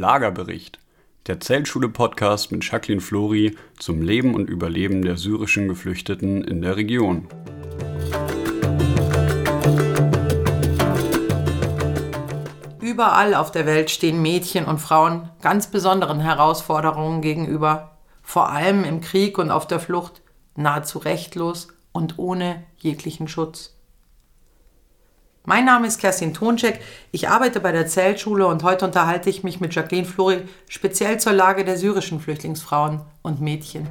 Lagerbericht, der Zeltschule-Podcast mit Jacqueline Flori zum Leben und Überleben der syrischen Geflüchteten in der Region. Überall auf der Welt stehen Mädchen und Frauen ganz besonderen Herausforderungen gegenüber, vor allem im Krieg und auf der Flucht, nahezu rechtlos und ohne jeglichen Schutz. Mein Name ist Kerstin Tonczek, ich arbeite bei der Zeltschule und heute unterhalte ich mich mit Jacqueline Flori speziell zur Lage der syrischen Flüchtlingsfrauen und Mädchen.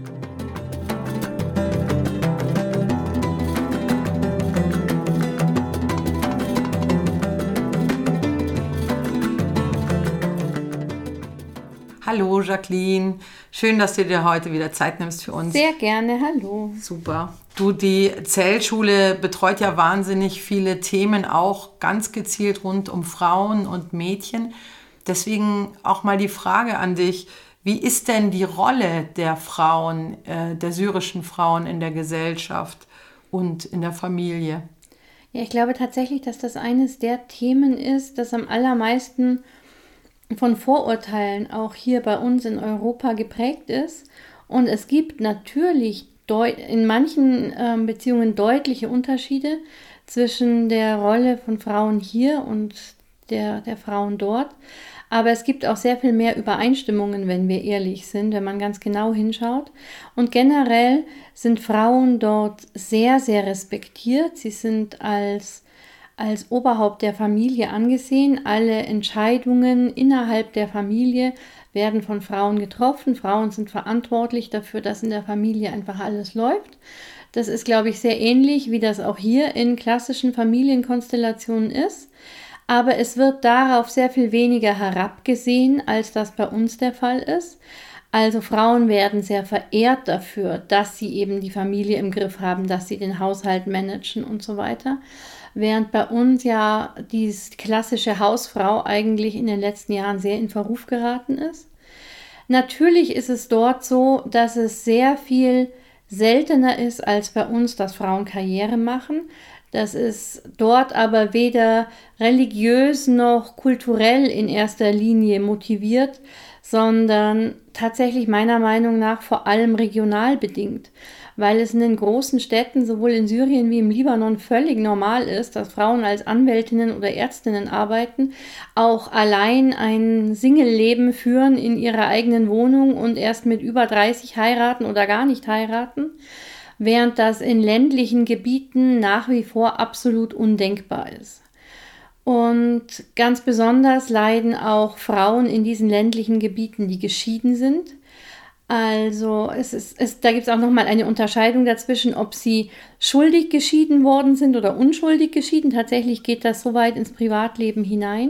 Hallo Jacqueline, schön, dass du dir heute wieder Zeit nimmst für uns. Sehr gerne, hallo. Super. Du, die Zeltschule betreut ja wahnsinnig viele Themen, auch ganz gezielt rund um Frauen und Mädchen. Deswegen auch mal die Frage an dich, wie ist denn die Rolle der Frauen, der syrischen Frauen in der Gesellschaft und in der Familie? Ja, ich glaube tatsächlich, dass das eines der Themen ist, das am allermeisten von Vorurteilen auch hier bei uns in Europa geprägt ist. Und es gibt natürlich in manchen Beziehungen deutliche Unterschiede zwischen der Rolle von Frauen hier und der Frauen dort. Aber es gibt auch sehr viel mehr Übereinstimmungen, wenn wir ehrlich sind, wenn man ganz genau hinschaut. Und generell sind Frauen dort sehr, sehr respektiert. Sie sind als Oberhaupt der Familie angesehen. Alle Entscheidungen innerhalb der Familie werden von Frauen getroffen. Frauen sind verantwortlich dafür, dass in der Familie einfach alles läuft. Das ist, glaube ich, sehr ähnlich, wie das auch hier in klassischen Familienkonstellationen ist. Aber es wird darauf sehr viel weniger herabgesehen, als das bei uns der Fall ist. Also Frauen werden sehr verehrt dafür, dass sie eben die Familie im Griff haben, dass sie den Haushalt managen und so weiter. Während bei uns ja die klassische Hausfrau eigentlich in den letzten Jahren sehr in Verruf geraten ist. Natürlich ist es dort so, dass es sehr viel seltener ist als bei uns, dass Frauen Karriere machen. Das ist dort aber weder religiös noch kulturell in erster Linie motiviert, sondern tatsächlich meiner Meinung nach vor allem regional bedingt. Weil es in den großen Städten, sowohl in Syrien wie im Libanon, völlig normal ist, dass Frauen als Anwältinnen oder Ärztinnen arbeiten, auch allein ein Single-Leben führen in ihrer eigenen Wohnung und erst mit über 30 heiraten oder gar nicht heiraten, während das in ländlichen Gebieten nach wie vor absolut undenkbar ist. Und ganz besonders leiden auch Frauen in diesen ländlichen Gebieten, die geschieden sind. Also da gibt es auch nochmal eine Unterscheidung dazwischen, ob sie schuldig geschieden worden sind oder unschuldig geschieden. Tatsächlich geht das so weit ins Privatleben hinein.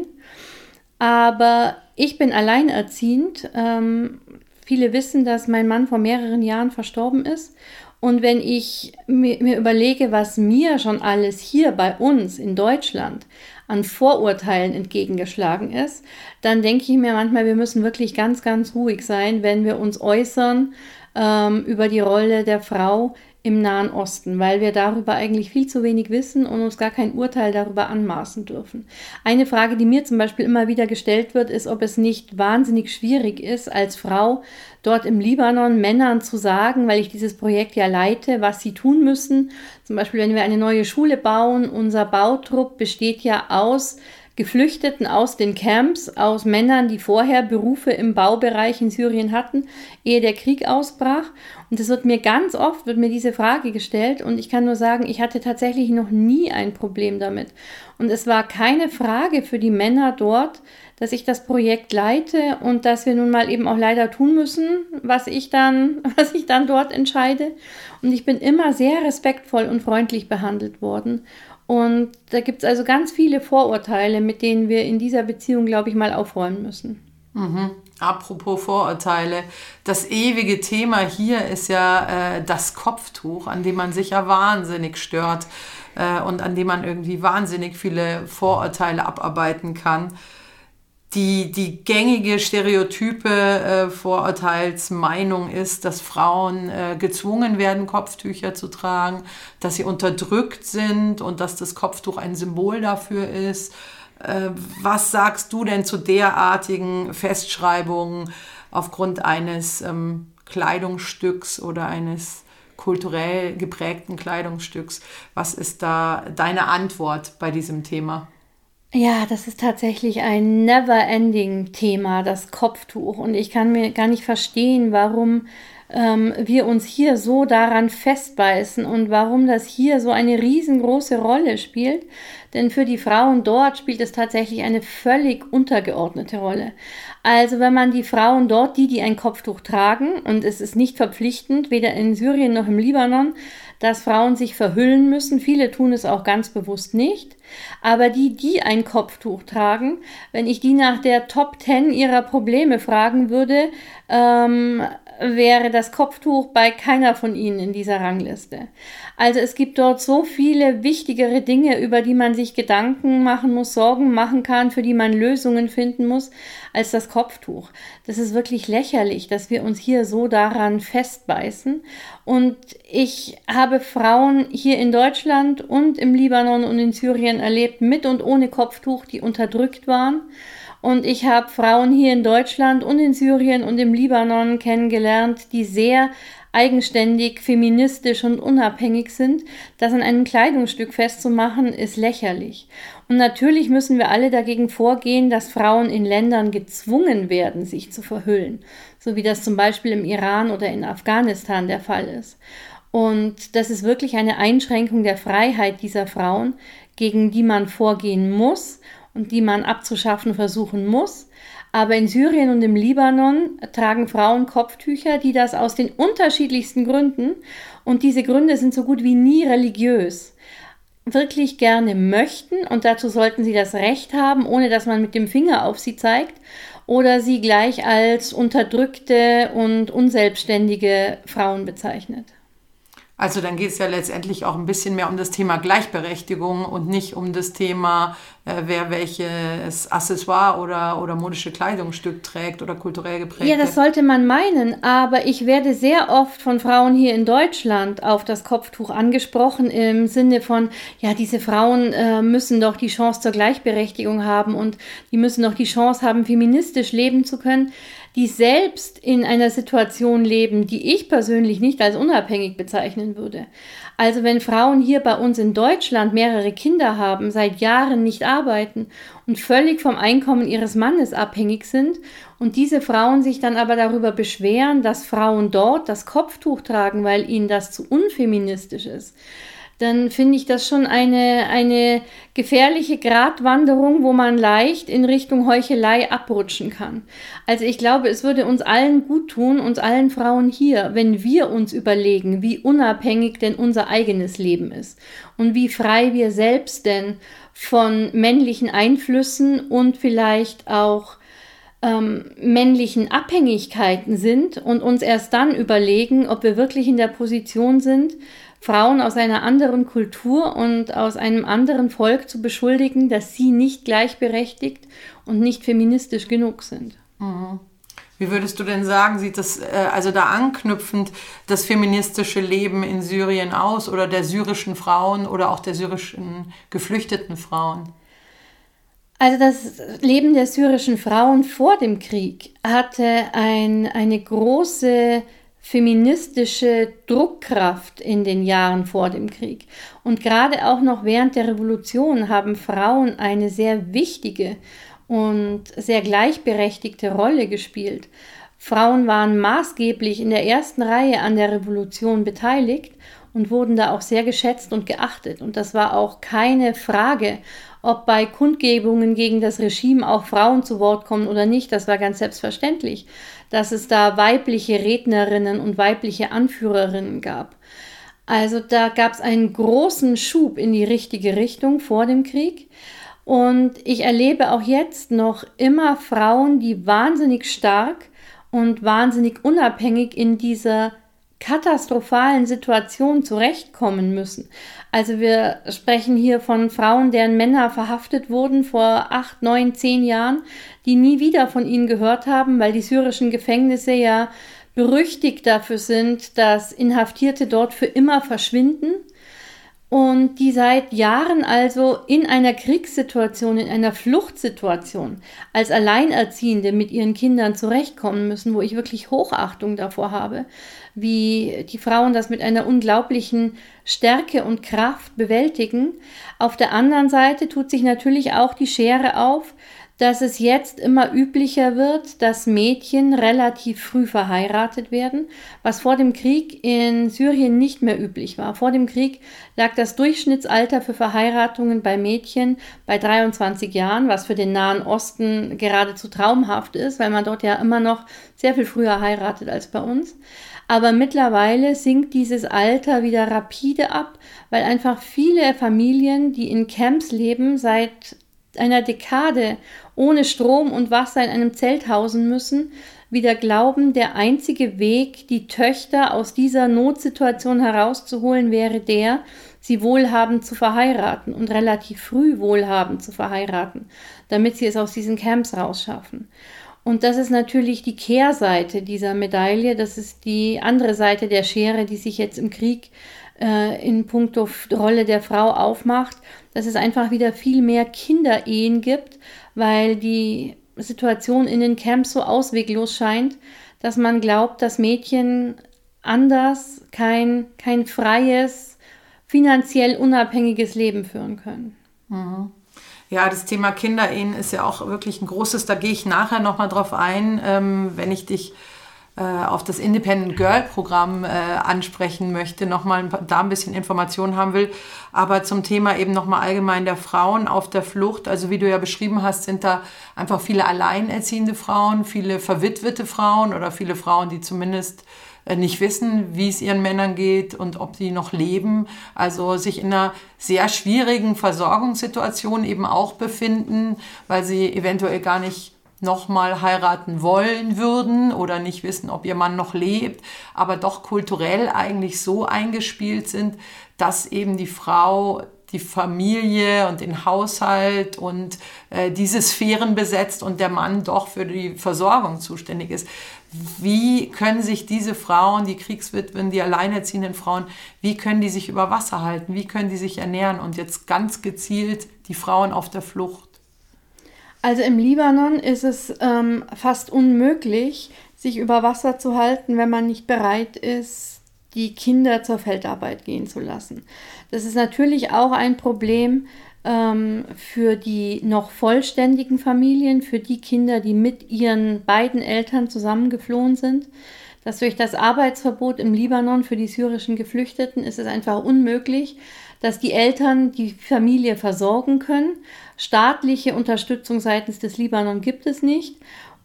Aber ich bin alleinerziehend. Viele wissen, dass mein Mann vor mehreren Jahren verstorben ist. Und wenn ich mir überlege, was mir schon alles hier bei uns in Deutschland an Vorurteilen entgegengeschlagen ist, dann denke ich mir manchmal, wir müssen wirklich ganz, ganz ruhig sein, wenn wir uns äußern über die Rolle der Frau im Nahen Osten, weil wir darüber eigentlich viel zu wenig wissen und uns gar kein Urteil darüber anmaßen dürfen. Eine Frage, die mir zum Beispiel immer wieder gestellt wird, ist, ob es nicht wahnsinnig schwierig ist, als Frau dort im Libanon Männern zu sagen, weil ich dieses Projekt ja leite, was sie tun müssen. Zum Beispiel, wenn wir eine neue Schule bauen, unser Bautrupp besteht ja aus Geflüchteten aus den Camps, aus Männern, die vorher Berufe im Baubereich in Syrien hatten, ehe der Krieg ausbrach. Und es wird mir ganz oft diese Frage gestellt und ich kann nur sagen, ich hatte tatsächlich noch nie ein Problem damit. Und es war keine Frage für die Männer dort, dass ich das Projekt leite und dass wir nun mal eben auch leider tun müssen, was ich dann dort entscheide. Und ich bin immer sehr respektvoll und freundlich behandelt worden. Und da gibt es also ganz viele Vorurteile, mit denen wir in dieser Beziehung, glaube ich, mal aufräumen müssen. Apropos Vorurteile, das ewige Thema hier ist ja das Kopftuch, an dem man sich ja wahnsinnig stört und an dem man irgendwie wahnsinnig viele Vorurteile abarbeiten kann. Die gängige stereotype Vorurteilsmeinung ist, dass Frauen gezwungen werden, Kopftücher zu tragen, dass sie unterdrückt sind und dass das Kopftuch ein Symbol dafür ist, Was sagst du denn zu derartigen Festschreibungen aufgrund eines Kleidungsstücks oder eines kulturell geprägten Kleidungsstücks? Was ist da deine Antwort bei diesem Thema? Ja, das ist tatsächlich ein never-ending Thema, das Kopftuch. Und ich kann mir gar nicht verstehen, warum wir uns hier so daran festbeißen und warum das hier so eine riesengroße Rolle spielt. Denn für die Frauen dort spielt es tatsächlich eine völlig untergeordnete Rolle. Also wenn man die Frauen dort, die ein Kopftuch tragen, und es ist nicht verpflichtend, weder in Syrien noch im Libanon, dass Frauen sich verhüllen müssen. Viele tun es auch ganz bewusst nicht. Aber die ein Kopftuch tragen, wenn ich die nach der Top 10 ihrer Probleme fragen würde, wäre das Kopftuch bei keiner von ihnen in dieser Rangliste. Also es gibt dort so viele wichtigere Dinge, über die man sich Gedanken machen muss, Sorgen machen kann, für die man Lösungen finden muss, als das Kopftuch. Das ist wirklich lächerlich, dass wir uns hier so daran festbeißen. Und ich habe Frauen hier in Deutschland und im Libanon und in Syrien erlebt, mit und ohne Kopftuch, die unterdrückt waren. Und ich habe Frauen hier in Deutschland und in Syrien und im Libanon kennengelernt, die sehr eigenständig, feministisch und unabhängig sind. Das an einem Kleidungsstück festzumachen, ist lächerlich. Und natürlich müssen wir alle dagegen vorgehen, dass Frauen in Ländern gezwungen werden, sich zu verhüllen. So wie das zum Beispiel im Iran oder in Afghanistan der Fall ist. Und das ist wirklich eine Einschränkung der Freiheit dieser Frauen, gegen die man vorgehen muss und die man abzuschaffen versuchen muss. Aber in Syrien und im Libanon tragen Frauen Kopftücher, die das aus den unterschiedlichsten Gründen, und diese Gründe sind so gut wie nie religiös, wirklich gerne möchten, und dazu sollten sie das Recht haben, ohne dass man mit dem Finger auf sie zeigt oder sie gleich als unterdrückte und unselbstständige Frauen bezeichnet. Also dann geht es ja letztendlich auch ein bisschen mehr um das Thema Gleichberechtigung und nicht um das Thema, wer welches Accessoire oder modische Kleidungsstück trägt oder kulturell geprägt. Ja, das sollte man meinen, aber ich werde sehr oft von Frauen hier in Deutschland auf das Kopftuch angesprochen im Sinne von, ja, diese Frauen müssen doch die Chance zur Gleichberechtigung haben und die müssen doch die Chance haben, feministisch leben zu können, die selbst in einer Situation leben, die ich persönlich nicht als unabhängig bezeichnen würde. Also wenn Frauen hier bei uns in Deutschland mehrere Kinder haben, seit Jahren nicht arbeiten und völlig vom Einkommen ihres Mannes abhängig sind und diese Frauen sich dann aber darüber beschweren, dass Frauen dort das Kopftuch tragen, weil ihnen das zu unfeministisch ist, dann finde ich das schon eine gefährliche Gratwanderung, wo man leicht in Richtung Heuchelei abrutschen kann. Also ich glaube, es würde uns allen gut tun, uns allen Frauen hier, wenn wir uns überlegen, wie unabhängig denn unser eigenes Leben ist und wie frei wir selbst denn von männlichen Einflüssen und vielleicht auch männlichen Abhängigkeiten sind und uns erst dann überlegen, ob wir wirklich in der Position sind, Frauen aus einer anderen Kultur und aus einem anderen Volk zu beschuldigen, dass sie nicht gleichberechtigt und nicht feministisch genug sind. Mhm. Wie würdest du denn sagen, sieht das also da anknüpfend das feministische Leben in Syrien aus oder der syrischen Frauen oder auch der syrischen geflüchteten Frauen? Also das Leben der syrischen Frauen vor dem Krieg hatte eine große feministische Druckkraft in den Jahren vor dem Krieg. Und gerade auch noch während der Revolution haben Frauen eine sehr wichtige und sehr gleichberechtigte Rolle gespielt. Frauen waren maßgeblich in der ersten Reihe an der Revolution beteiligt und wurden da auch sehr geschätzt und geachtet. Und das war auch keine Frage, ob bei Kundgebungen gegen das Regime auch Frauen zu Wort kommen oder nicht. Das war ganz selbstverständlich, dass es da weibliche Rednerinnen und weibliche Anführerinnen gab. Also da gab es einen großen Schub in die richtige Richtung vor dem Krieg. Und ich erlebe auch jetzt noch immer Frauen, die wahnsinnig stark und wahnsinnig unabhängig in dieser katastrophalen Situation zurechtkommen müssen. Also wir sprechen hier von Frauen, deren Männer verhaftet wurden vor 8, 9, 10 Jahren, die nie wieder von ihnen gehört haben, weil die syrischen Gefängnisse ja berüchtigt dafür sind, dass Inhaftierte dort für immer verschwinden. und die seit Jahren also in einer Kriegssituation, in einer Fluchtsituation als Alleinerziehende mit ihren Kindern zurechtkommen müssen, wo ich wirklich Hochachtung davor habe, wie die Frauen das mit einer unglaublichen Stärke und Kraft bewältigen. Auf der anderen Seite tut sich natürlich auch die Schere auf, dass es jetzt immer üblicher wird, dass Mädchen relativ früh verheiratet werden, was vor dem Krieg in Syrien nicht mehr üblich war. Vor dem Krieg lag das Durchschnittsalter für Verheiratungen bei Mädchen bei 23 Jahren, was für den Nahen Osten geradezu traumhaft ist, weil man dort ja immer noch sehr viel früher heiratet als bei uns. Aber mittlerweile sinkt dieses Alter wieder rapide ab, weil einfach viele Familien, die in Camps leben, seit einer Dekade ohne Strom und Wasser in einem Zelt hausen müssen, wieder glauben, der einzige Weg, die Töchter aus dieser Notsituation herauszuholen, wäre der, sie wohlhabend zu verheiraten und relativ früh wohlhabend zu verheiraten, damit sie es aus diesen Camps rausschaffen. Und das ist natürlich die Kehrseite dieser Medaille, das ist die andere Seite der Schere, die sich jetzt im Krieg in puncto Rolle der Frau aufmacht, dass es einfach wieder viel mehr Kinderehen gibt, weil die Situation in den Camps so ausweglos scheint, dass man glaubt, dass Mädchen anders kein freies, finanziell unabhängiges Leben führen können. Mhm. Ja, das Thema Kinderehen ist ja auch wirklich ein großes, da gehe ich nachher nochmal drauf ein, wenn ich dich auf das Independent Girl Programm ansprechen möchte, nochmal da ein bisschen Informationen haben will. Aber zum Thema eben nochmal allgemein der Frauen auf der Flucht, also wie du ja beschrieben hast, sind da einfach viele alleinerziehende Frauen, viele verwitwete Frauen oder viele Frauen, die zumindest nicht wissen, wie es ihren Männern geht und ob sie noch leben, also sich in einer sehr schwierigen Versorgungssituation eben auch befinden, weil sie eventuell gar nicht nochmal heiraten wollen würden oder nicht wissen, ob ihr Mann noch lebt, aber doch kulturell eigentlich so eingespielt sind, dass eben die Frau die Familie und den Haushalt und diese Sphären besetzt und der Mann doch für die Versorgung zuständig ist. Wie können sich diese Frauen, die Kriegswitwen, die alleinerziehenden Frauen, wie können die sich über Wasser halten? Wie können die sich ernähren? Und jetzt ganz gezielt die Frauen auf der Flucht. Also im Libanon ist es fast unmöglich, sich über Wasser zu halten, wenn man nicht bereit ist, die Kinder zur Feldarbeit gehen zu lassen. Das ist natürlich auch ein Problem für die noch vollständigen Familien, für die Kinder, die mit ihren beiden Eltern zusammengeflohen sind. Dass durch das Arbeitsverbot im Libanon für die syrischen Geflüchteten ist es einfach unmöglich, dass die Eltern die Familie versorgen können. Staatliche Unterstützung seitens des Libanon gibt es nicht.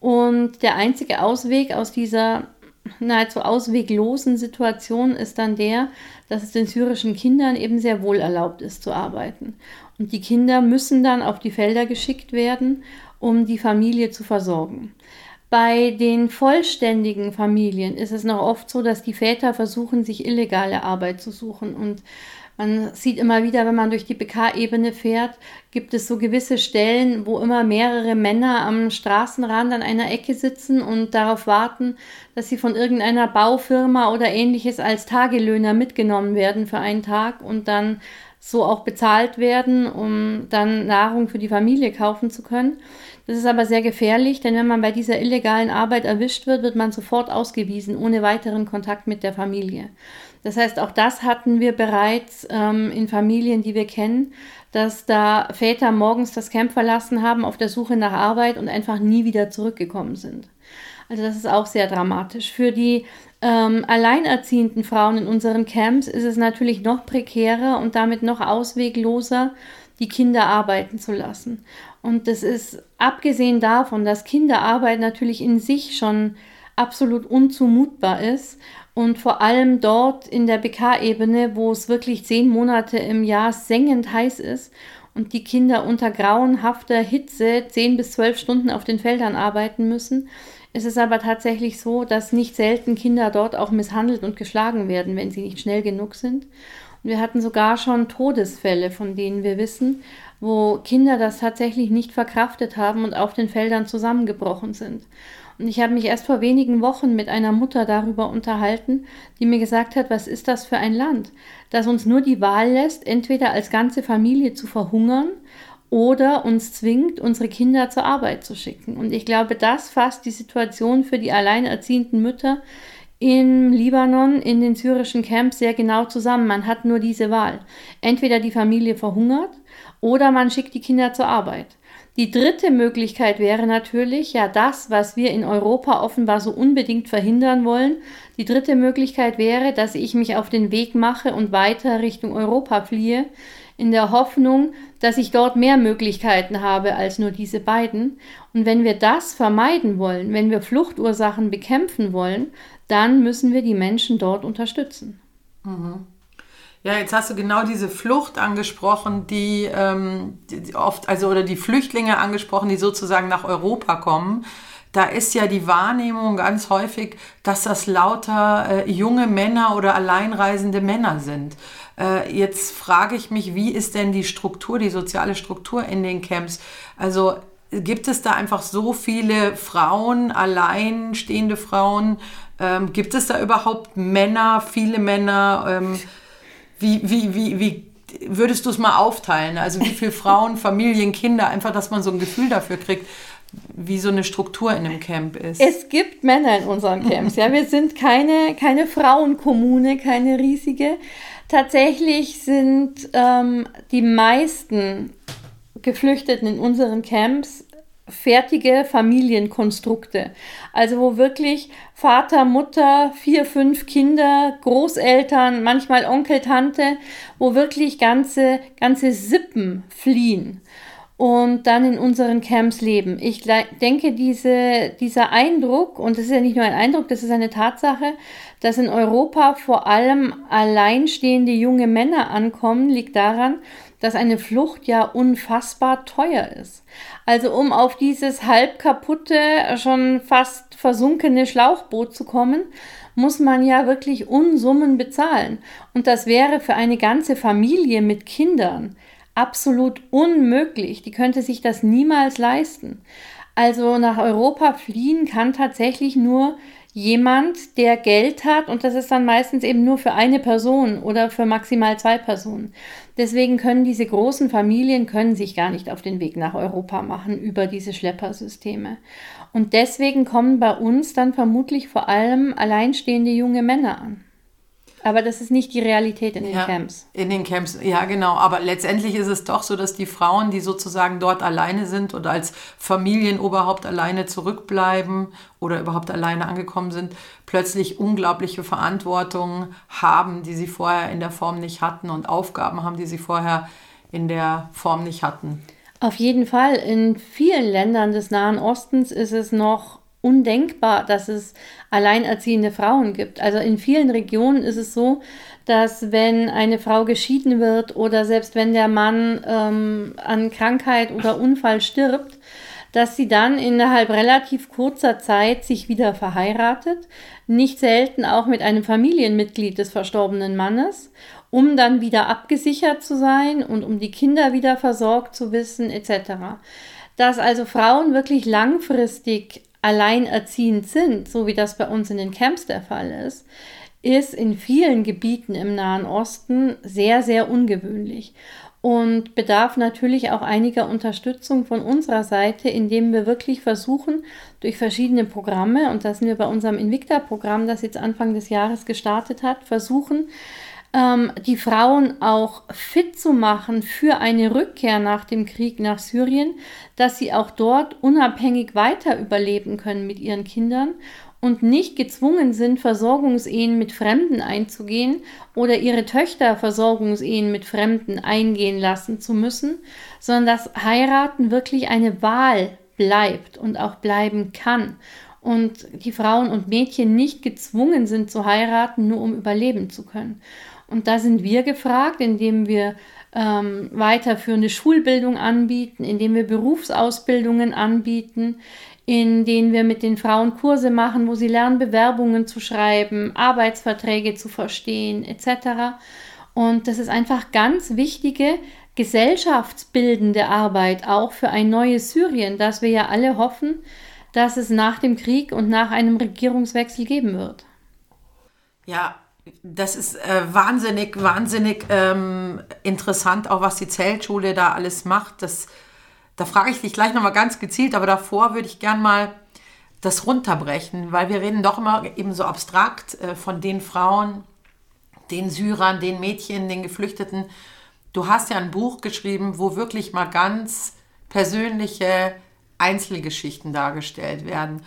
Und der einzige Ausweg aus dieser nahezu ausweglosen Situation ist dann der, dass es den syrischen Kindern eben sehr wohl erlaubt ist zu arbeiten. Und die Kinder müssen dann auf die Felder geschickt werden, um die Familie zu versorgen. Bei den vollständigen Familien ist es noch oft so, dass die Väter versuchen, sich illegale Arbeit zu suchen. Und man sieht immer wieder, wenn man durch die BK-Ebene fährt, gibt es so gewisse Stellen, wo immer mehrere Männer am Straßenrand an einer Ecke sitzen und darauf warten, dass sie von irgendeiner Baufirma oder ähnliches als Tagelöhner mitgenommen werden für einen Tag und dann so auch bezahlt werden, um dann Nahrung für die Familie kaufen zu können. Das ist aber sehr gefährlich, denn wenn man bei dieser illegalen Arbeit erwischt wird, wird man sofort ausgewiesen, ohne weiteren Kontakt mit der Familie. Das heißt, auch das hatten wir bereits in Familien, die wir kennen, dass da Väter morgens das Camp verlassen haben auf der Suche nach Arbeit und einfach nie wieder zurückgekommen sind. Also das ist auch sehr dramatisch. Für die alleinerziehenden Frauen in unseren Camps ist es natürlich noch prekärer und damit noch auswegloser, die Kinder arbeiten zu lassen. Und das ist abgesehen davon, dass Kinderarbeit natürlich in sich schon absolut unzumutbar ist und vor allem dort in der BK-Ebene, wo es wirklich 10 Monate im Jahr sengend heiß ist und die Kinder unter grauenhafter Hitze 10 bis 12 Stunden auf den Feldern arbeiten müssen, ist es aber tatsächlich so, dass nicht selten Kinder dort auch misshandelt und geschlagen werden, wenn sie nicht schnell genug sind. Und wir hatten sogar schon Todesfälle, von denen wir wissen, wo Kinder das tatsächlich nicht verkraftet haben und auf den Feldern zusammengebrochen sind. Und ich habe mich erst vor wenigen Wochen mit einer Mutter darüber unterhalten, die mir gesagt hat, was ist das für ein Land, das uns nur die Wahl lässt, entweder als ganze Familie zu verhungern oder uns zwingt, unsere Kinder zur Arbeit zu schicken. Und ich glaube, das fasst die Situation für die alleinerziehenden Mütter im Libanon, in den syrischen Camps sehr genau zusammen. Man hat nur diese Wahl. Entweder die Familie verhungert oder man schickt die Kinder zur Arbeit. Die dritte Möglichkeit wäre natürlich, ja das, was wir in Europa offenbar so unbedingt verhindern wollen, die dritte Möglichkeit wäre, dass ich mich auf den Weg mache und weiter Richtung Europa fliehe, in der Hoffnung, dass ich dort mehr Möglichkeiten habe als nur diese beiden. Und wenn wir das vermeiden wollen, wenn wir Fluchtursachen bekämpfen wollen, dann müssen wir die Menschen dort unterstützen. Ja, jetzt hast du genau diese Flucht angesprochen, die oft, oder die Flüchtlinge angesprochen, die sozusagen nach Europa kommen. Da ist ja die Wahrnehmung ganz häufig, dass das lauter junge Männer oder alleinreisende Männer sind. Jetzt frage ich mich, wie ist denn die Struktur, die soziale Struktur in den Camps? Also gibt es da einfach so viele Frauen, alleinstehende Frauen? Gibt es da überhaupt Männer, viele Männer? Wie würdest du es mal aufteilen? Also wie viele Frauen, Familien, Kinder, einfach, dass man so ein Gefühl dafür kriegt, wie so eine Struktur in einem Camp ist. Es gibt Männer in unseren Camps. Ja, wir sind keine Frauenkommune, keine riesige. Tatsächlich sind die meisten Geflüchteten in unseren Camps fertige Familienkonstrukte. Also wo wirklich Vater, Mutter, 4, 5 Kinder, Großeltern, manchmal Onkel, Tante, wo wirklich ganze Sippen fliehen und dann in unseren Camps leben. Ich denke, dieser Eindruck, und das ist ja nicht nur ein Eindruck, das ist eine Tatsache, dass in Europa vor allem alleinstehende junge Männer ankommen, liegt daran, dass eine Flucht ja unfassbar teuer ist. Also um auf dieses halb kaputte, schon fast versunkene Schlauchboot zu kommen, muss man ja wirklich Unsummen bezahlen. Und das wäre für eine ganze Familie mit Kindern absolut unmöglich. Die könnte sich das niemals leisten. Also nach Europa fliehen kann tatsächlich nur jemand, der Geld hat, und das ist dann meistens eben nur für eine Person oder für maximal 2 Personen. Deswegen können diese großen Familien sich gar nicht auf den Weg nach Europa machen über diese Schleppersysteme. Und deswegen kommen bei uns dann vermutlich vor allem alleinstehende junge Männer an. Aber das ist nicht die Realität in den Camps. In den Camps, ja genau. Aber letztendlich ist es doch so, dass die Frauen, die sozusagen dort alleine sind oder als Familienoberhaupt alleine zurückbleiben oder überhaupt alleine angekommen sind, plötzlich unglaubliche Verantwortung haben, die sie vorher in der Form nicht hatten, und Aufgaben haben, die sie vorher in der Form nicht hatten. Auf jeden Fall. In vielen Ländern des Nahen Ostens ist es noch undenkbar, dass es alleinerziehende Frauen gibt. Also in vielen Regionen ist es so, dass wenn eine Frau geschieden wird oder selbst wenn der Mann an Krankheit oder Unfall stirbt, dass sie dann innerhalb relativ kurzer Zeit sich wieder verheiratet, nicht selten auch mit einem Familienmitglied des verstorbenen Mannes, um dann wieder abgesichert zu sein und um die Kinder wieder versorgt zu wissen, etc. Dass also Frauen wirklich langfristig alleinerziehend sind, so wie das bei uns in den Camps der Fall ist in vielen Gebieten im Nahen Osten sehr, sehr ungewöhnlich und bedarf natürlich auch einiger Unterstützung von unserer Seite, indem wir wirklich versuchen, durch verschiedene Programme, und das sind wir bei unserem Invicta-Programm, das jetzt Anfang des Jahres gestartet hat, versuchen, die Frauen auch fit zu machen für eine Rückkehr nach dem Krieg nach Syrien, dass sie auch dort unabhängig weiter überleben können mit ihren Kindern und nicht gezwungen sind, Versorgungsehen mit Fremden einzugehen oder ihre Töchter Versorgungsehen mit Fremden eingehen lassen zu müssen, sondern dass Heiraten wirklich eine Wahl bleibt und auch bleiben kann. Und die Frauen und Mädchen nicht gezwungen sind zu heiraten, nur um überleben zu können. Und da sind wir gefragt, indem wir weiterführende Schulbildung anbieten, indem wir Berufsausbildungen anbieten, in denen wir mit den Frauen Kurse machen, wo sie lernen, Bewerbungen zu schreiben, Arbeitsverträge zu verstehen, etc. Und das ist einfach ganz wichtige gesellschaftsbildende Arbeit, auch für ein neues Syrien, das wir ja alle hoffen, dass es nach dem Krieg und nach einem Regierungswechsel geben wird. Ja, das ist wahnsinnig interessant, auch was die Zeltschule da alles macht. Da frage ich dich gleich nochmal ganz gezielt, aber davor würde ich gern mal das runterbrechen, weil wir reden doch immer eben so abstrakt von den Frauen, den Syrern, den Mädchen, den Geflüchteten. Du hast ja ein Buch geschrieben, wo wirklich mal ganz persönliche Einzelgeschichten dargestellt werden.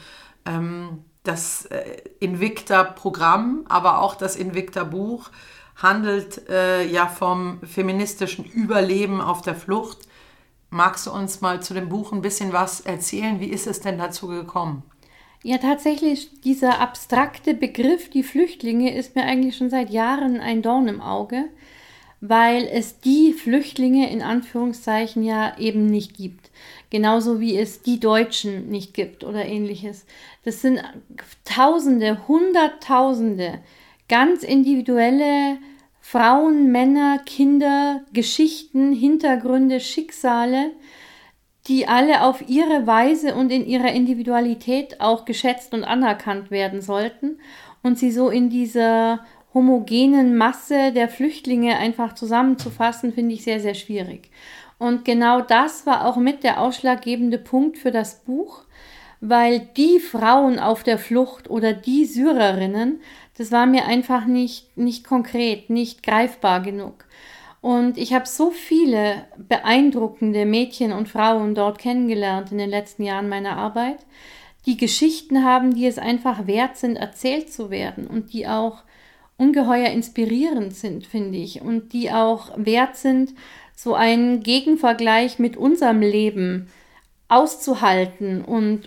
Das Invicta-Programm, aber auch das Invicta-Buch handelt ja vom feministischen Überleben auf der Flucht. Magst du uns mal zu dem Buch ein bisschen was erzählen? Wie ist es denn dazu gekommen? Ja, tatsächlich, dieser abstrakte Begriff, die Flüchtlinge, ist mir eigentlich schon seit Jahren ein Dorn im Auge, weil es die Flüchtlinge in Anführungszeichen ja eben nicht gibt. Genauso wie es die Deutschen nicht gibt oder ähnliches. Das sind Tausende, Hunderttausende ganz individuelle Frauen, Männer, Kinder, Geschichten, Hintergründe, Schicksale, die alle auf ihre Weise und in ihrer Individualität auch geschätzt und anerkannt werden sollten und sie so in dieser homogenen Masse der Flüchtlinge einfach zusammenzufassen, finde ich sehr, sehr schwierig. Und genau das war auch mit der ausschlaggebende Punkt für das Buch, weil die Frauen auf der Flucht oder die Syrerinnen, das war mir einfach nicht konkret, nicht greifbar genug. Und ich habe so viele beeindruckende Mädchen und Frauen dort kennengelernt in den letzten Jahren meiner Arbeit, die Geschichten haben, die es einfach wert sind, erzählt zu werden und die auch ungeheuer inspirierend sind, finde ich, und die auch wert sind, so einen Gegenvergleich mit unserem Leben auszuhalten und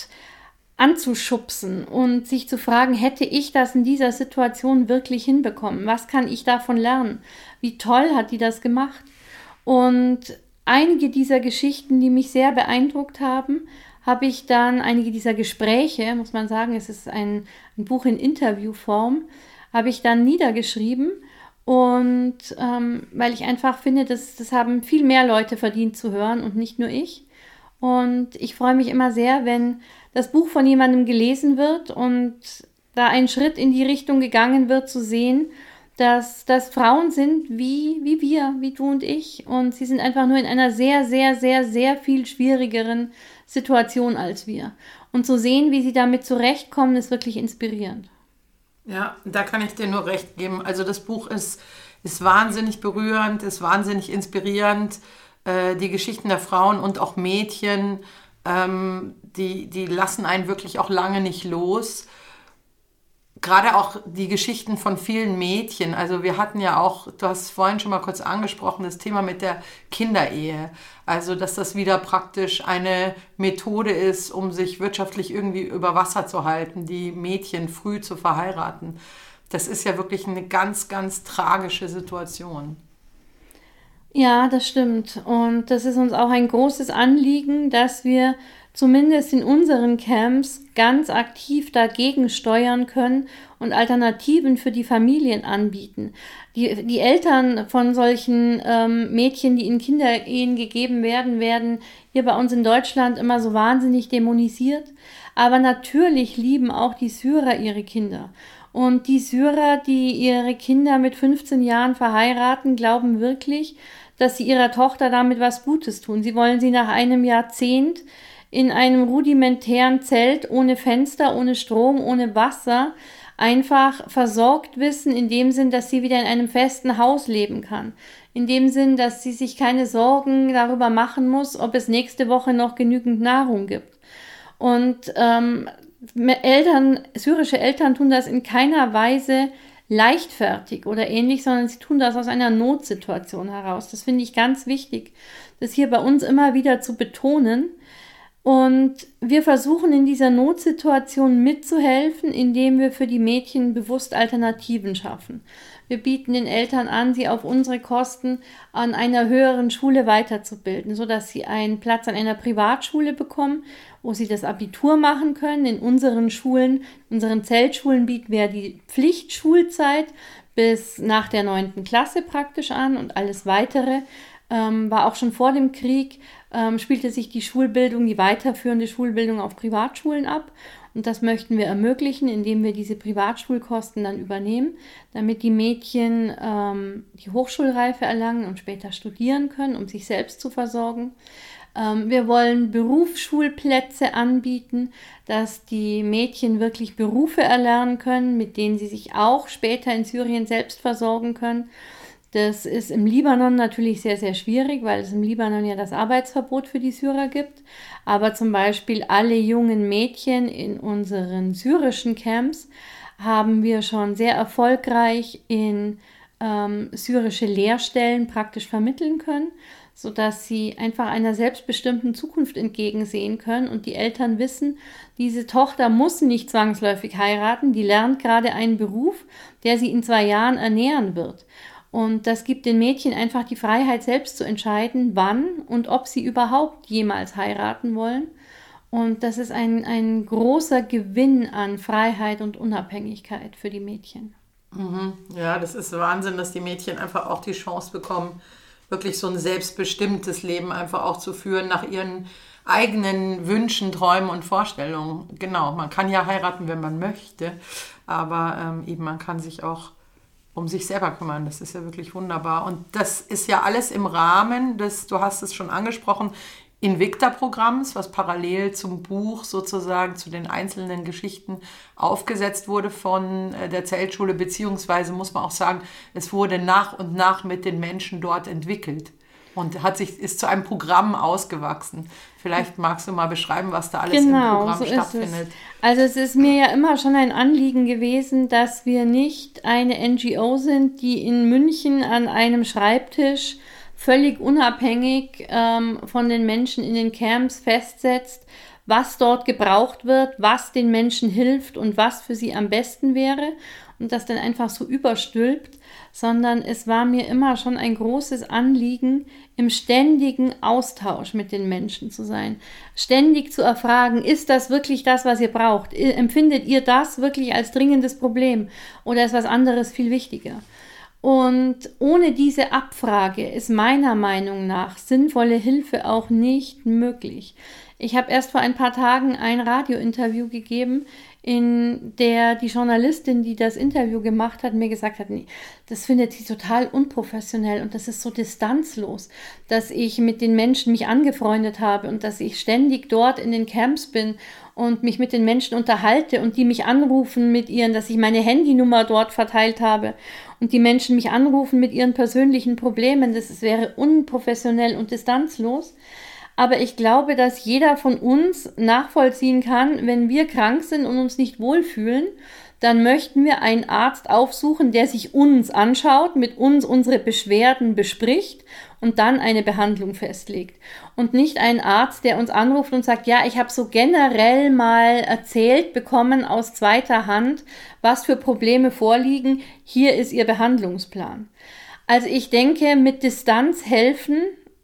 anzuschubsen und sich zu fragen, hätte ich das in dieser Situation wirklich hinbekommen? Was kann ich davon lernen? Wie toll hat die das gemacht? Und einige dieser Geschichten, die mich sehr beeindruckt haben, habe ich dann, einige dieser Gespräche, muss man sagen, es ist ein Buch in Interviewform, habe ich dann niedergeschrieben. Und weil ich einfach finde, das haben viel mehr Leute verdient zu hören und nicht nur ich. Und ich freue mich immer sehr, wenn das Buch von jemandem gelesen wird und da ein Schritt in die Richtung gegangen wird, zu sehen, dass das Frauen sind wie wir, wie du und ich. Und sie sind einfach nur in einer sehr, sehr, sehr, sehr viel schwierigeren Situation als wir. Und zu sehen, wie sie damit zurechtkommen, ist wirklich inspirierend. Ja, da kann ich dir nur recht geben. Also das Buch ist wahnsinnig berührend, ist wahnsinnig inspirierend. Die Geschichten der Frauen und auch Mädchen, die lassen einen wirklich auch lange nicht los. Gerade auch die Geschichten von vielen Mädchen. Also wir hatten ja auch, du hast vorhin schon mal kurz angesprochen, das Thema mit der Kinderehe. Also dass das wieder praktisch eine Methode ist, um sich wirtschaftlich irgendwie über Wasser zu halten, die Mädchen früh zu verheiraten. Das ist ja wirklich eine ganz, ganz tragische Situation. Ja, das stimmt. Und das ist uns auch ein großes Anliegen, dass wir zumindest in unseren Camps ganz aktiv dagegen steuern können und Alternativen für die Familien anbieten. Die Eltern von solchen Mädchen, die in Kinderehen gegeben werden hier bei uns in Deutschland immer so wahnsinnig dämonisiert. Aber natürlich lieben auch die Syrer ihre Kinder. Und die Syrer, die ihre Kinder mit 15 Jahren verheiraten, glauben wirklich, dass sie ihrer Tochter damit was Gutes tun. Sie wollen sie nach einem Jahrzehnt in einem rudimentären Zelt ohne Fenster, ohne Strom, ohne Wasser einfach versorgt wissen, in dem Sinn, dass sie wieder in einem festen Haus leben kann. In dem Sinn, dass sie sich keine Sorgen darüber machen muss, ob es nächste Woche noch genügend Nahrung gibt. Und syrische Eltern tun das in keiner Weise leichtfertig oder ähnlich, sondern sie tun das aus einer Notsituation heraus. Das finde ich ganz wichtig, das hier bei uns immer wieder zu betonen. Und wir versuchen in dieser Notsituation mitzuhelfen, indem wir für die Mädchen bewusst Alternativen schaffen. Wir bieten den Eltern an, sie auf unsere Kosten an einer höheren Schule weiterzubilden, sodass sie einen Platz an einer Privatschule bekommen, wo sie das Abitur machen können. In unseren Schulen, unseren Zeltschulen bieten wir die Pflichtschulzeit bis nach der 9. Klasse praktisch an und alles Weitere war auch schon vor dem Krieg spielte sich die Schulbildung, die weiterführende Schulbildung auf Privatschulen ab. Und das möchten wir ermöglichen, indem wir diese Privatschulkosten dann übernehmen, damit die Mädchen die Hochschulreife erlangen und später studieren können, um sich selbst zu versorgen. Wir wollen Berufsschulplätze anbieten, dass die Mädchen wirklich Berufe erlernen können, mit denen sie sich auch später in Syrien selbst versorgen können. Das ist im Libanon natürlich sehr, sehr schwierig, weil es im Libanon ja das Arbeitsverbot für die Syrer gibt. Aber zum Beispiel alle jungen Mädchen in unseren syrischen Camps haben wir schon sehr erfolgreich in syrische Lehrstellen praktisch vermitteln können, sodass sie einfach einer selbstbestimmten Zukunft entgegensehen können und die Eltern wissen, diese Tochter muss nicht zwangsläufig heiraten, die lernt gerade einen Beruf, der sie in 2 Jahren ernähren wird. Und das gibt den Mädchen einfach die Freiheit, selbst zu entscheiden, wann und ob sie überhaupt jemals heiraten wollen. Und das ist ein großer Gewinn an Freiheit und Unabhängigkeit für die Mädchen. Ja, das ist Wahnsinn, dass die Mädchen einfach auch die Chance bekommen, wirklich so ein selbstbestimmtes Leben einfach auch zu führen nach ihren eigenen Wünschen, Träumen und Vorstellungen. Genau, man kann ja heiraten, wenn man möchte, aber eben man kann sich auch um sich selber kümmern. Das ist ja wirklich wunderbar. Und das ist ja alles im Rahmen des, du hast es schon angesprochen, Invicta-Programms, was parallel zum Buch sozusagen zu den einzelnen Geschichten aufgesetzt wurde von der Zeltschule, beziehungsweise muss man auch sagen, es wurde nach und nach mit den Menschen dort entwickelt und ist zu einem Programm ausgewachsen. Vielleicht magst du mal beschreiben, was da alles im Programm stattfindet. Also es ist mir ja immer schon ein Anliegen gewesen, dass wir nicht eine NGO sind, die in München an einem Schreibtisch völlig unabhängig von den Menschen in den Camps festsetzt, was dort gebraucht wird, was den Menschen hilft und was für sie am besten wäre und das dann einfach so überstülpt, sondern es war mir immer schon ein großes Anliegen, im ständigen Austausch mit den Menschen zu sein, ständig zu erfragen, ist das wirklich das, was ihr braucht? Empfindet ihr das wirklich als dringendes Problem oder ist was anderes viel wichtiger? Und ohne diese Abfrage ist meiner Meinung nach sinnvolle Hilfe auch nicht möglich. Ich habe erst vor ein paar Tagen ein Radiointerview gegeben, in der die Journalistin, die das Interview gemacht hat, mir gesagt hat, nee, das findet sie total unprofessionell und das ist so distanzlos, dass ich mit den Menschen mich angefreundet habe und dass ich ständig dort in den Camps bin und mich mit den Menschen unterhalte und die mich anrufen mit ihren, dass ich meine Handynummer dort verteilt habe und die Menschen mich anrufen mit ihren persönlichen Problemen. Das wäre unprofessionell und distanzlos. Aber ich glaube, dass jeder von uns nachvollziehen kann, wenn wir krank sind und uns nicht wohlfühlen, dann möchten wir einen Arzt aufsuchen, der sich uns anschaut, mit uns unsere Beschwerden bespricht und dann eine Behandlung festlegt. Und nicht einen Arzt, der uns anruft und sagt, ja, ich habe so generell mal erzählt bekommen aus zweiter Hand, was für Probleme vorliegen, hier ist Ihr Behandlungsplan. Also ich denke, mit Distanz helfen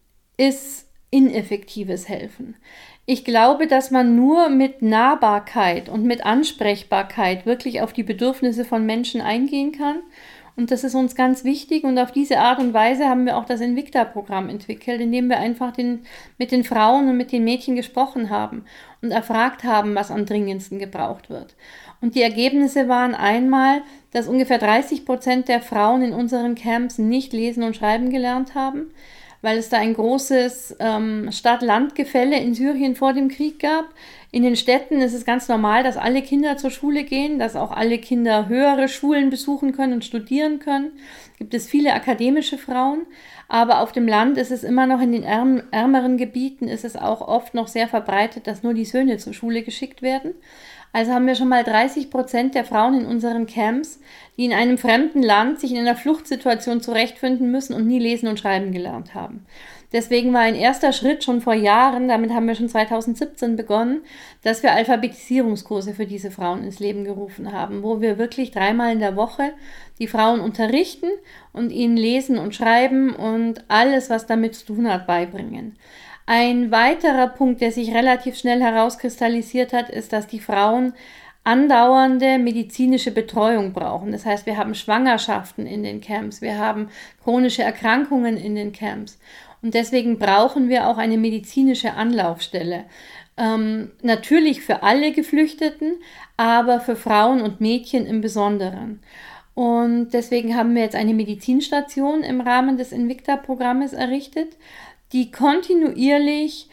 ist ineffektives Helfen. Ich glaube, dass man nur mit Nahbarkeit und mit Ansprechbarkeit wirklich auf die Bedürfnisse von Menschen eingehen kann. Und das ist uns ganz wichtig. Und auf diese Art und Weise haben wir auch das Invicta-Programm entwickelt, indem wir einfach mit den Frauen und mit den Mädchen gesprochen haben und erfragt haben, was am dringendsten gebraucht wird. Und die Ergebnisse waren einmal, dass ungefähr 30% der Frauen in unseren Camps nicht lesen und schreiben gelernt haben, weil es da ein großes Stadt-Land-Gefälle in Syrien vor dem Krieg gab. In den Städten ist es ganz normal, dass alle Kinder zur Schule gehen, dass auch alle Kinder höhere Schulen besuchen können und studieren können. Gibt es viele akademische Frauen, aber auf dem Land ist es immer noch in den ärmeren Gebieten, ist es auch oft noch sehr verbreitet, dass nur die Söhne zur Schule geschickt werden. Also haben wir schon mal 30% der Frauen in unseren Camps, die in einem fremden Land sich in einer Fluchtsituation zurechtfinden müssen und nie lesen und schreiben gelernt haben. Deswegen war ein erster Schritt schon vor Jahren, damit haben wir schon 2017 begonnen, dass wir Alphabetisierungskurse für diese Frauen ins Leben gerufen haben, wo wir wirklich 3-mal in der Woche die Frauen unterrichten und ihnen Lesen und Schreiben und alles, was damit zu tun hat, beibringen. Ein weiterer Punkt, der sich relativ schnell herauskristallisiert hat, ist, dass die Frauen andauernde medizinische Betreuung brauchen. Das heißt, wir haben Schwangerschaften in den Camps, wir haben chronische Erkrankungen in den Camps. Und deswegen brauchen wir auch eine medizinische Anlaufstelle. Natürlich für alle Geflüchteten, aber für Frauen und Mädchen im Besonderen. Und deswegen haben wir jetzt eine Medizinstation im Rahmen des Invicta-Programmes errichtet, die kontinuierlich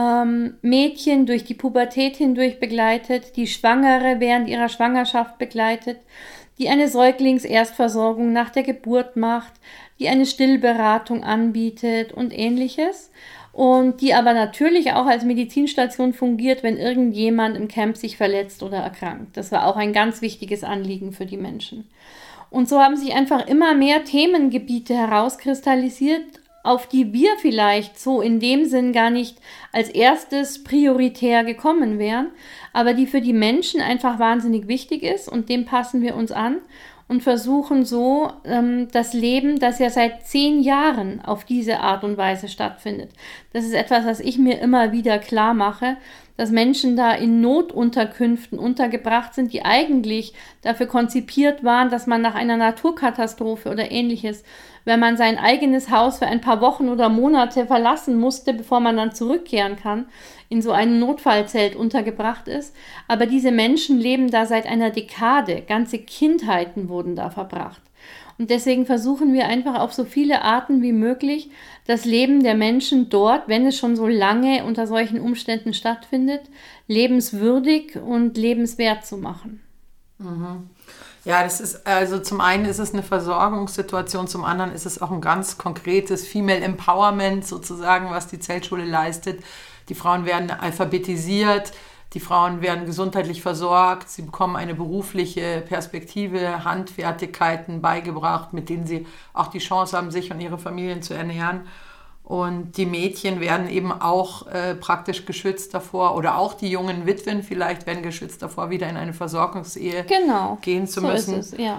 Mädchen durch die Pubertät hindurch begleitet, die Schwangere während ihrer Schwangerschaft begleitet, die eine Säuglingserstversorgung nach der Geburt macht, die eine Stillberatung anbietet und Ähnliches. Und die aber natürlich auch als Medizinstation fungiert, wenn irgendjemand im Camp sich verletzt oder erkrankt. Das war auch ein ganz wichtiges Anliegen für die Menschen. Und so haben sich einfach immer mehr Themengebiete herauskristallisiert, auf die wir vielleicht so in dem Sinn gar nicht als erstes prioritär gekommen wären, aber die für die Menschen einfach wahnsinnig wichtig ist, und dem passen wir uns an und versuchen so das Leben, das ja seit 10 Jahren auf diese Art und Weise stattfindet. Das ist etwas, was ich mir immer wieder klar mache, dass Menschen da in Notunterkünften untergebracht sind, die eigentlich dafür konzipiert waren, dass man nach einer Naturkatastrophe oder Ähnliches, wenn man sein eigenes Haus für ein paar Wochen oder Monate verlassen musste, bevor man dann zurückkehren kann, in so einem Notfallzelt untergebracht ist. Aber diese Menschen leben da seit einer Dekade. Ganze Kindheiten wurden da verbracht. Und deswegen versuchen wir einfach auf so viele Arten wie möglich, das Leben der Menschen dort, wenn es schon so lange unter solchen Umständen stattfindet, lebenswürdig und lebenswert zu machen. Mhm. Ja, das ist, also zum einen ist es eine Versorgungssituation, zum anderen ist es auch ein ganz konkretes Female Empowerment sozusagen, was die Zeltschule leistet. Die Frauen werden alphabetisiert, die Frauen werden gesundheitlich versorgt, sie bekommen eine berufliche Perspektive, Handfertigkeiten beigebracht, mit denen sie auch die Chance haben, sich und ihre Familien zu ernähren. Und die Mädchen werden eben auch praktisch geschützt davor, oder auch die jungen Witwen vielleicht werden geschützt davor, wieder in eine Versorgungsehe gehen zu müssen. Ist es, ja.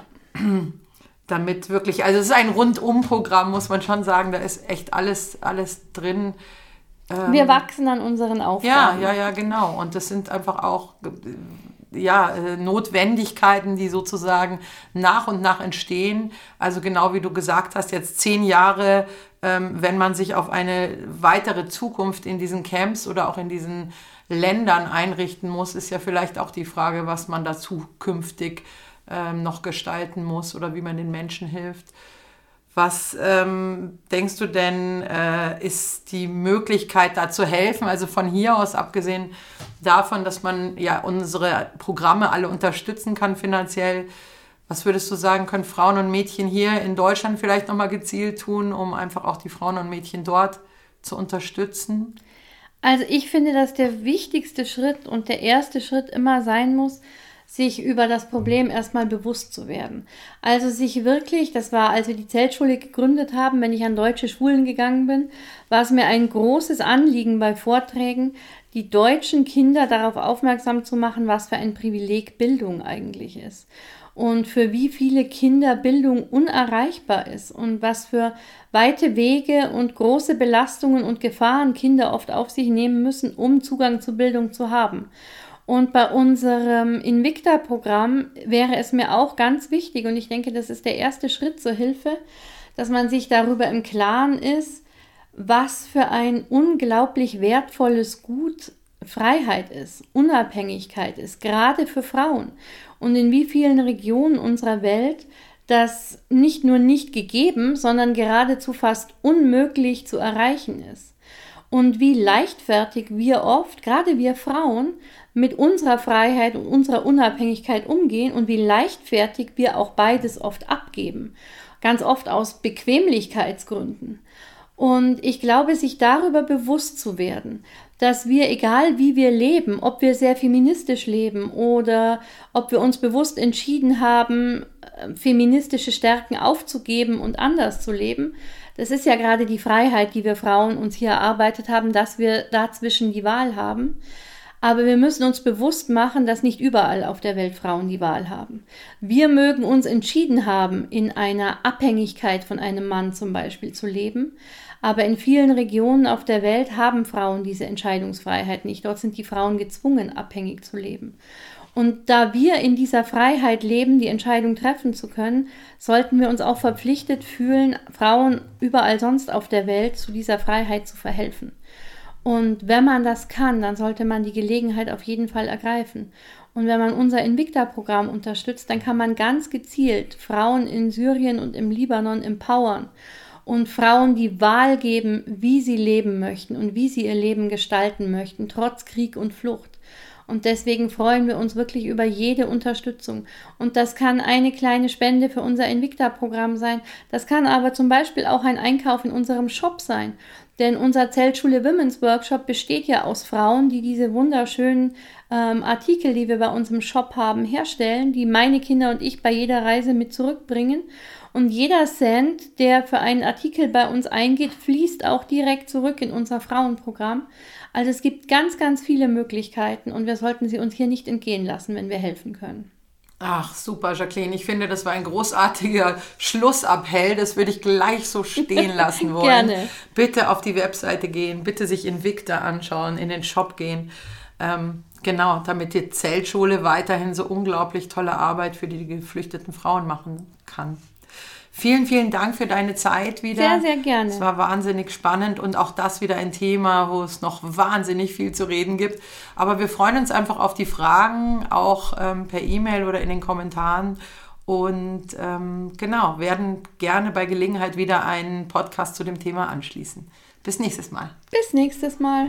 Damit wirklich, also es ist ein Rundum-Programm, muss man schon sagen, da ist echt alles drin. Wir wachsen an unseren Aufgaben. Ja, genau. Und das sind einfach auch Notwendigkeiten, die sozusagen nach und nach entstehen. Also genau wie du gesagt hast, jetzt 10 Jahre, wenn man sich auf eine weitere Zukunft in diesen Camps oder auch in diesen Ländern einrichten muss, ist ja vielleicht auch die Frage, was man da zukünftig noch gestalten muss oder wie man den Menschen hilft. Was denkst du denn, ist die Möglichkeit, da zu helfen? Also von hier aus, abgesehen davon, dass man ja unsere Programme alle unterstützen kann finanziell, was würdest du sagen, können Frauen und Mädchen hier in Deutschland vielleicht nochmal gezielt tun, um einfach auch die Frauen und Mädchen dort zu unterstützen? Also ich finde, dass der wichtigste Schritt und der erste Schritt immer sein muss, sich über das Problem erstmal bewusst zu werden. Also sich wirklich, das war, als wir die Zeltschule gegründet haben, wenn ich an deutsche Schulen gegangen bin, war es mir ein großes Anliegen bei Vorträgen, die deutschen Kinder darauf aufmerksam zu machen, was für ein Privileg Bildung eigentlich ist. Und für wie viele Kinder Bildung unerreichbar ist und was für weite Wege und große Belastungen und Gefahren Kinder oft auf sich nehmen müssen, um Zugang zu Bildung zu haben. Und bei unserem Invicta-Programm wäre es mir auch ganz wichtig, und ich denke, das ist der erste Schritt zur Hilfe, dass man sich darüber im Klaren ist, was für ein unglaublich wertvolles Gut Freiheit ist, Unabhängigkeit ist, gerade für Frauen. Und in wie vielen Regionen unserer Welt das nicht nur nicht gegeben, sondern geradezu fast unmöglich zu erreichen ist. Und wie leichtfertig wir oft, gerade wir Frauen, mit unserer Freiheit und unserer Unabhängigkeit umgehen und wie leichtfertig wir auch beides oft abgeben. Ganz oft aus Bequemlichkeitsgründen. Und ich glaube, sich darüber bewusst zu werden, dass wir, egal wie wir leben, ob wir sehr feministisch leben oder ob wir uns bewusst entschieden haben, feministische Stärken aufzugeben und anders zu leben, das ist ja gerade die Freiheit, die wir Frauen uns hier erarbeitet haben, dass wir dazwischen die Wahl haben. Aber wir müssen uns bewusst machen, dass nicht überall auf der Welt Frauen die Wahl haben. Wir mögen uns entschieden haben, in einer Abhängigkeit von einem Mann zum Beispiel zu leben. Aber in vielen Regionen auf der Welt haben Frauen diese Entscheidungsfreiheit nicht. Dort sind die Frauen gezwungen, abhängig zu leben. Und da wir in dieser Freiheit leben, die Entscheidung treffen zu können, sollten wir uns auch verpflichtet fühlen, Frauen überall sonst auf der Welt zu dieser Freiheit zu verhelfen. Und wenn man das kann, dann sollte man die Gelegenheit auf jeden Fall ergreifen. Und wenn man unser Invicta-Programm unterstützt, dann kann man ganz gezielt Frauen in Syrien und im Libanon empowern und Frauen die Wahl geben, wie sie leben möchten und wie sie ihr Leben gestalten möchten, trotz Krieg und Flucht. Und deswegen freuen wir uns wirklich über jede Unterstützung. Und das kann eine kleine Spende für unser Invicta-Programm sein. Das kann aber zum Beispiel auch ein Einkauf in unserem Shop sein. Denn unser Zeltschule Women's Workshop besteht ja aus Frauen, die diese wunderschönen Artikel, die wir bei uns im Shop haben, herstellen, die meine Kinder und ich bei jeder Reise mit zurückbringen. Und jeder Cent, der für einen Artikel bei uns eingeht, fließt auch direkt zurück in unser Frauenprogramm. Also es gibt ganz, ganz viele Möglichkeiten und wir sollten sie uns hier nicht entgehen lassen, wenn wir helfen können. Ach, super, Jacqueline. Ich finde, das war ein großartiger Schlussappell. Das würde ich gleich so stehen lassen wollen. Gerne. Bitte auf die Webseite gehen, bitte sich Invicta anschauen, in den Shop gehen. Genau, damit die Zeltschule weiterhin so unglaublich tolle Arbeit für die geflüchteten Frauen machen kann. Vielen, vielen Dank für deine Zeit wieder. Sehr, sehr gerne. Es war wahnsinnig spannend und auch das wieder ein Thema, wo es noch wahnsinnig viel zu reden gibt. Aber wir freuen uns einfach auf die Fragen, auch per E-Mail oder in den Kommentaren. Und genau, werden gerne bei Gelegenheit wieder einen Podcast zu dem Thema anschließen. Bis nächstes Mal. Bis nächstes Mal.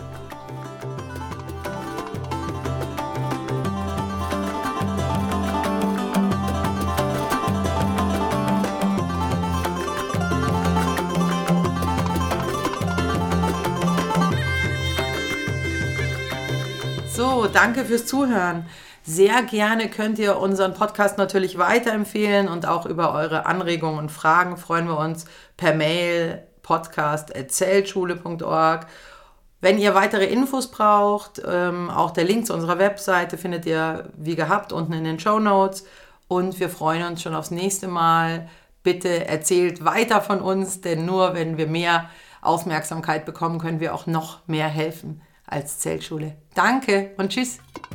So, danke fürs Zuhören. Sehr gerne könnt ihr unseren Podcast natürlich weiterempfehlen und auch über eure Anregungen und Fragen freuen wir uns per Mail podcast@zeltschule.org. Wenn ihr weitere Infos braucht, auch der Link zu unserer Webseite findet ihr wie gehabt unten in den Shownotes und wir freuen uns schon aufs nächste Mal. Bitte erzählt weiter von uns, denn nur wenn wir mehr Aufmerksamkeit bekommen, können wir auch noch mehr helfen als Zeltschule. Danke und tschüss.